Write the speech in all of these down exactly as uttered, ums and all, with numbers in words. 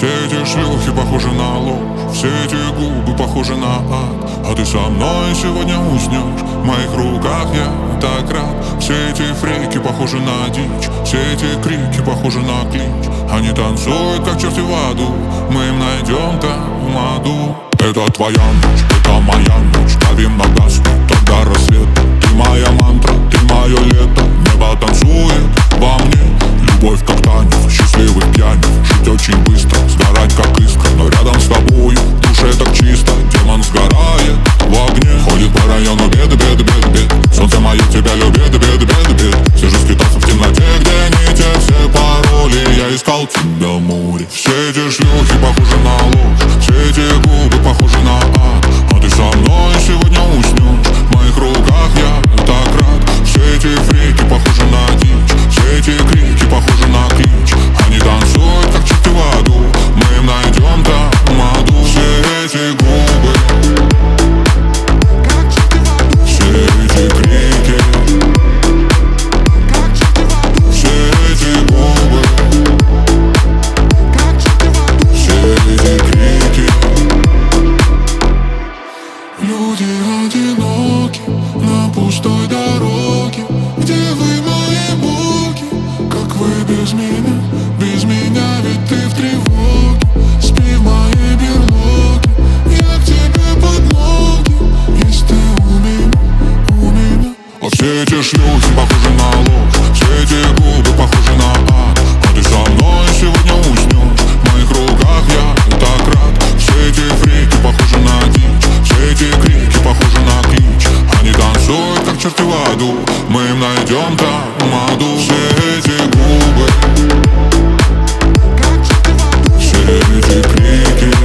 Все эти шлюхи похожи на ложь, все эти губы похожи на ад. А ты со мной сегодня уснешь, в моих руках я так рад. Все эти фрейки похожи на дичь, все эти крики похожи на клич. Они танцуют, как черти в аду, мы им найдем там аду. Это твоя ночь, это моя ночь, давим на газ, тогда рассвет. Ты моя мантра, ты мое лето, небо танцует во мне. Любовь как танец, счастливых пьяниц, жить очень быстро, сгорать как искра. Но рядом с тобою в душе так чисто, демон сгорает в огне. Ходит по району беды, беды, беды, беды. Солнце мое тебя любит, беды, беды, беды. Все же скитался в темноте, где не те все пароли. Я искал тебя в море. Все эти шлюхи похожи на ложь, все эти губы похожи на ад. А ты со мной сегодня уснешь, в моих руках я так рад. Все эти фрики похожи на дичь, все эти крики похожи на клич. Они танцуют, как черти в аду, мы им найдем там аду. Все эти губы, все эти крики, все эти губы, все эти крики. Люди одиноки на пустой дороге. Где вы, мои боги? Как вы без меня? Без меня, ведь ты в тревоге. Спи в моей берлоге, я к тебе под ноги. Есть ты у меня, у меня. А все эти шлюхи похожи на ложь, все эти губы похожи на ад. А ты со мной сегодня уснешь, в моих руках я так рад. Все эти фрики похожи на дичь, все эти крики похожи на клич. Они танцуют, как черти в аду, мы им найдем там аду. Все эти губы, все эти крики,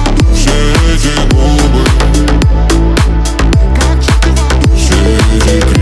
все эти губы, все эти крики.